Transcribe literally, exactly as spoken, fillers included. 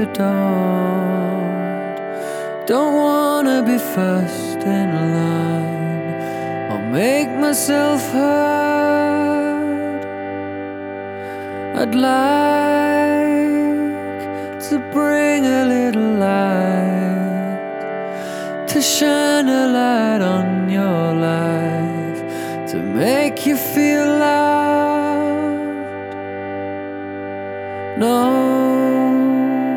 the dawn. Don't wanna be first in line, I'll make myself heard. I'd like to bring a little light, to shine a light on your life, to make you feel loved. No